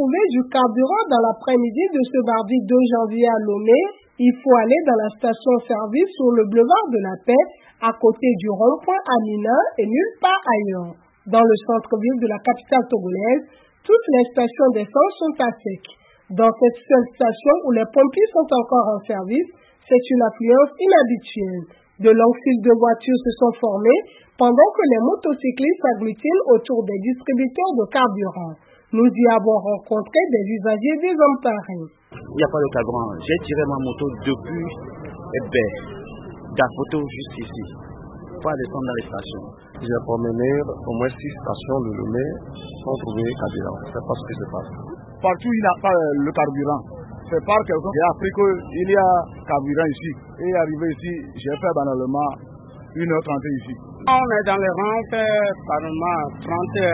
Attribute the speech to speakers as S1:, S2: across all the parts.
S1: trouver du carburant dans l'après-midi de ce mardi 2 janvier à Lomé, il faut aller dans la station-service sur le boulevard de la Paix, à côté du rond-point Amina et nulle part ailleurs. Dans le centre-ville de la capitale togolaise, toutes les stations d'essence sont à sec. Dans cette seule station où les pompiers sont encore en service, c'est une affluence inhabituelle. De longues files de voitures se sont formées pendant que les motocyclistes s'agglutinent autour des distributeurs de carburant. Nous y avons rencontré des usagers désemparés.
S2: Il n'y a pas de carburant. J'ai tiré ma moto depuis Gafoto juste ici. Pas descendre dans les stations.
S3: J'ai promené au moins 6 stations de Lomé sans trouver carburant. Je ne sais pas ce qui se passe.
S4: Partout, il n'y a pas le carburant. C'est par quelqu'un qui a appris qu'il y a carburant ici. Et arrivé ici, j'ai fait banalement 1h30 ici.
S5: On est dans les rangs, normalement 30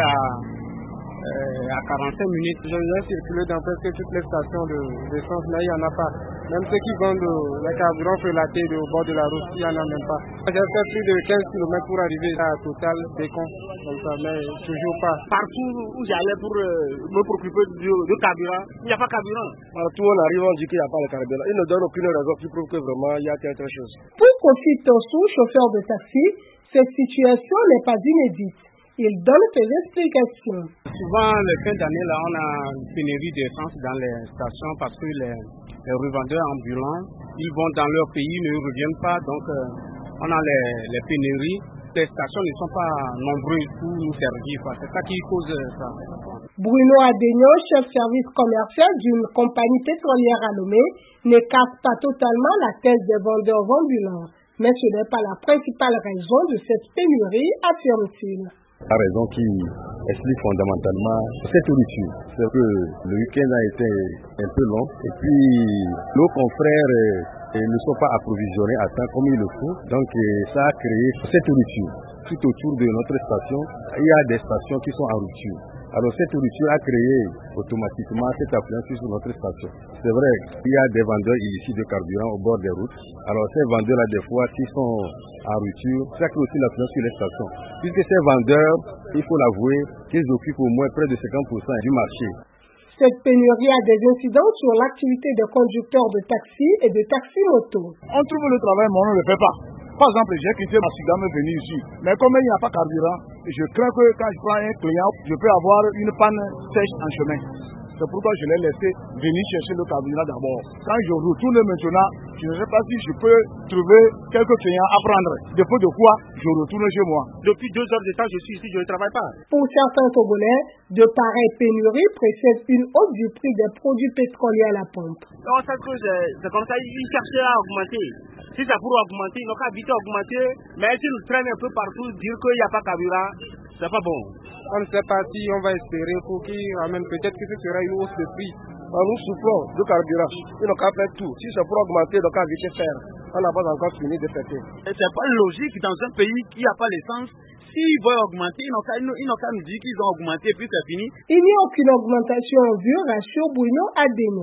S5: à 45 minutes. Je vais circuler dans presque toutes les stations d'essence, mais il n'y en a pas. Même ceux qui vendent les carburants frelatés au bord de la route, il n'y en a même pas. J'ai fait plus de 15 km pour arriver à Total, Bécon, comme ça, mais toujours pas. Partout où j'allais pour me préoccuper de carburant, il n'y a pas carburant.
S3: Partout où on arrive, on dit qu'il n'y a pas de carburant. Ils ne donnent aucune raison qui prouve que vraiment il y a quelque chose.
S1: Pour Kofi Tossou, chauffeur de taxi, cette situation n'est pas inédite. Il donne ses explications.
S5: Souvent, les fins d'année, là, on a une pénurie d'essence dans les stations parce que les revendeurs ambulants, ils vont dans leur pays, ne reviennent pas. Donc, on a les pénuries. Les stations ne sont pas nombreuses pour nous servir. C'est ça qui cause ça.
S1: Bruno Adegno, chef service commercial d'une compagnie pétrolière à Lomé, n'écarte pas totalement la thèse des vendeurs ambulants. Mais ce n'est pas la principale raison de cette pénurie, affirme-t-il.
S6: La raison qui explique fondamentalement cette nourriture, c'est que le week-end a été un peu long et puis nos confrères ne sont pas approvisionnés à temps comme il le faut. Donc ça a créé cette nourriture. Tout autour de notre station, il y a des stations qui sont en rupture. Alors cette rupture a créé automatiquement cette affluence sur notre station. C'est vrai qu'il y a des vendeurs ici de carburant au bord des routes. Alors ces vendeurs-là, des fois, qui sont en rupture, ça crée aussi l'affluence sur les stations. Puisque ces vendeurs, il faut l'avouer, qu'ils occupent au moins près de 50% du marché.
S1: Cette pénurie a des incidences sur l'activité des conducteurs de taxi et de taxi-moto.
S4: On trouve le travail, mais on ne le fait pas. Par exemple, j'ai quitté ma Sigame et venu ici. Mais comme il n'y a pas de carburant, je crains que quand je prends un client, je peux avoir une panne sèche en chemin. C'est pourquoi je l'ai laissé venir chercher le carburant d'abord. Quand je retourne maintenant, je ne sais pas si je peux trouver quelques clients à prendre. Depuis de quoi, je retourne chez moi.
S5: Depuis 2 heures de temps, je suis ici, je ne travaille pas.
S1: Pour certains Togolais, de pareilles pénuries précèdent une hausse du prix des produits pétroliers à la pompe.
S5: Non, c'est comme ça, ils cherchaient à augmenter. Si c'est pour augmenter, ils n'ont qu'à vite augmenter. Mais s'ils nous traînent un peu partout, dire qu'il n'y a pas de carburant, c'est pas bon. On ne sait pas si on va espérer pour qu'ils ramènent. Peut-être que ce sera une hausse de prix.
S3: Nous souffrons de carburant. Ils n'ont qu'à faire tout. Si c'est pour augmenter, ils n'ont qu'à vite faire. On n'a pas encore fini de fêter.
S2: C'est pas logique dans un pays qui n'a pas l'essence. S'ils veulent augmenter, ils n'ont qu'à nous dire qu'ils ont augmenté, puis c'est fini.
S1: Il n'y a aucune augmentation en vue, rassure Bruno Adegno.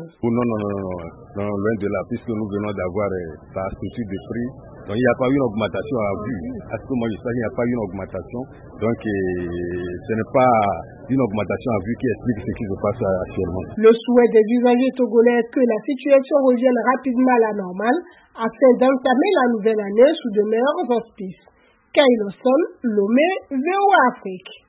S6: Non, loin de là, puisque nous venons d'avoir la structure de prix. Donc il n'y a pas eu une augmentation à vue. À ce que moi je sais, il n'y a pas eu une augmentation. Donc ce n'est pas une augmentation à vue qui explique ce qui se passe actuellement.
S1: Le souhait des usagers togolais est que la situation revienne rapidement à la normale afin d'entamer la nouvelle année sous de meilleurs auspices. Kailoson, Lomé, VOA Afrique.